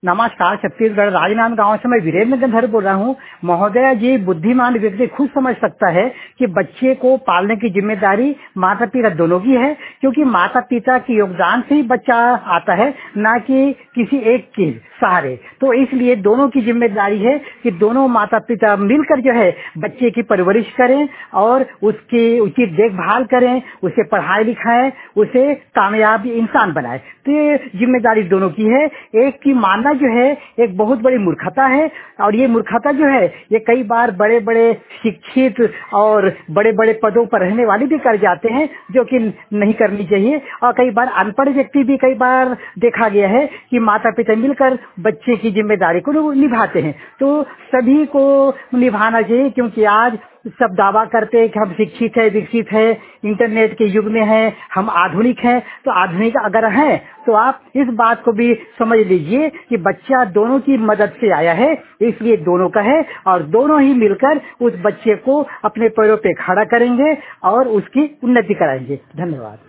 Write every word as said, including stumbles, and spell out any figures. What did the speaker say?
नमस्कार। छत्तीसगढ़ राजनांदगांव से मैं वीरेंद्र गंधर बोल रहा हूँ। महोदया जी, बुद्धिमान व्यक्ति खुद समझ सकता है कि बच्चे को पालने की जिम्मेदारी माता पिता दोनों की है, क्योंकि माता पिता के योगदान से ही बच्चा आता है, ना कि किसी एक के सहारे। तो इसलिए दोनों की जिम्मेदारी है कि दोनों माता पिता मिलकर जो है बच्चे की परवरिश करें और उसकी उचित देखभाल करें, उसे पढ़ाई लिखाएं, उसे कामयाब इंसान बनाए। तो ये जिम्मेदारी दोनों की है। एक की मानना जो है एक बहुत बड़ी मूर्खता है, और ये मूर्खता जो है ये कई बार बड़े बड़े शिक्षित और बड़े बड़े पदों पर रहने वाले भी कर जाते हैं, जो कि नहीं करनी चाहिए। और कई बार अनपढ़ व्यक्ति भी कई बार देखा गया है कि माता पिता मिलकर बच्चे की जिम्मेदारी को निभाते हैं। तो सभी को निभाना चाहिए, क्योंकि आज सब दावा करते हैं कि हम शिक्षित है, विकसित है, इंटरनेट के युग में है, हम आधुनिक हैं। तो आधुनिक अगर हैं तो आप इस बात को भी समझ लीजिए कि बच्चा दोनों की मदद से आया है, इसलिए दोनों का है, और दोनों ही मिलकर उस बच्चे को अपने पैरों पे खड़ा करेंगे और उसकी उन्नति कराएंगे। धन्यवाद।